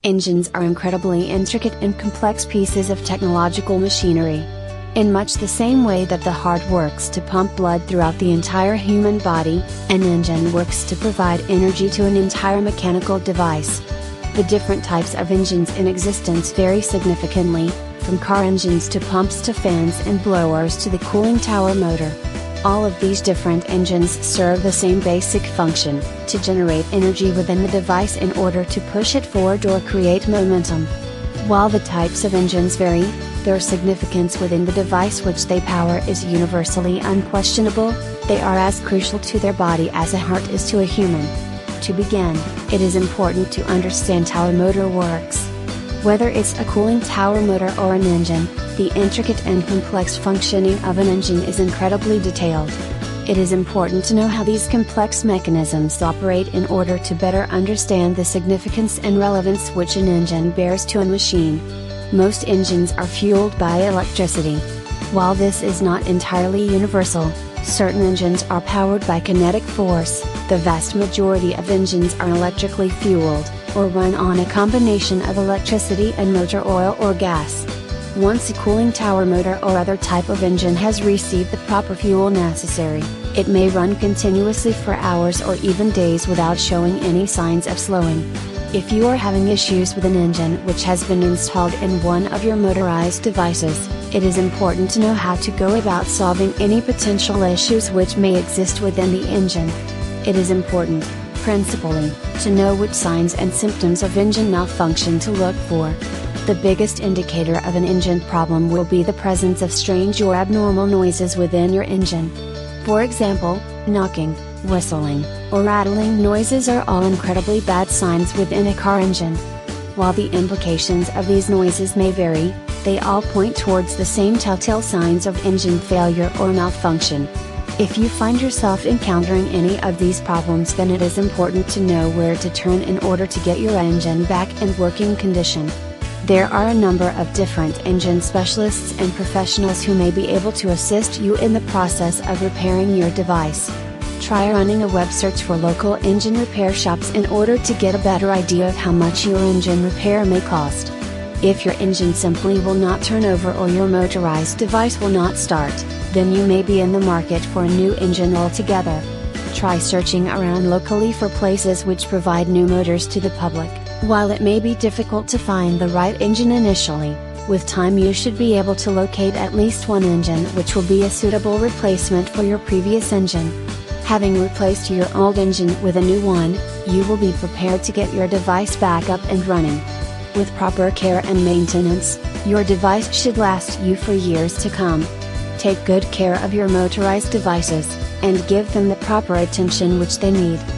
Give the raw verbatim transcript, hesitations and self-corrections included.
Engines are incredibly intricate and complex pieces of technological machinery. In much the same way that the heart works to pump blood throughout the entire human body, an engine works to provide energy to an entire mechanical device. The different types of engines in existence vary significantly, from car engines to pumps to fans and blowers to the cooling tower motor. All of these different engines serve the same basic function, to generate energy within the device in order to push it forward or create momentum. While the types of engines vary, their significance within the device which they power is universally unquestionable. They are as crucial to their body as a heart is to a human. To begin, it is important to understand how a motor works. Whether it's a cooling tower motor or an engine, the intricate and complex functioning of an engine is incredibly detailed. It is important to know how these complex mechanisms operate in order to better understand the significance and relevance which an engine bears to a machine. Most engines are fueled by electricity. While this is not entirely universal, certain engines are powered by kinetic force. The vast majority of engines are electrically fueled, or run on a combination of electricity and motor oil or gas. Once a cooling tower motor or other type of engine has received the proper fuel necessary, it may run continuously for hours or even days without showing any signs of slowing. If you are having issues with an engine which has been installed in one of your motorized devices, it is important to know how to go about solving any potential issues which may exist within the engine. It is important, principally, to know which signs and symptoms of engine malfunction to look for. The biggest indicator of an engine problem will be the presence of strange or abnormal noises within your engine. For example, knocking, whistling, or rattling noises are all incredibly bad signs within a car engine. While the implications of these noises may vary, they all point towards the same telltale signs of engine failure or malfunction. If you find yourself encountering any of these problems, then it is important to know where to turn in order to get your engine back in working condition. There are a number of different engine specialists and professionals who may be able to assist you in the process of repairing your device. Try running a web search for local engine repair shops in order to get a better idea of how much your engine repair may cost. If your engine simply will not turn over or your motorized device will not start, then you may be in the market for a new engine altogether. Try searching around locally for places which provide new motors to the public. While it may be difficult to find the right engine initially, with time you should be able to locate at least one engine which will be a suitable replacement for your previous engine. Having replaced your old engine with a new one, you will be prepared to get your device back up and running. With proper care and maintenance, your device should last you for years to come. Take good care of your motorized devices, and give them the proper attention which they need.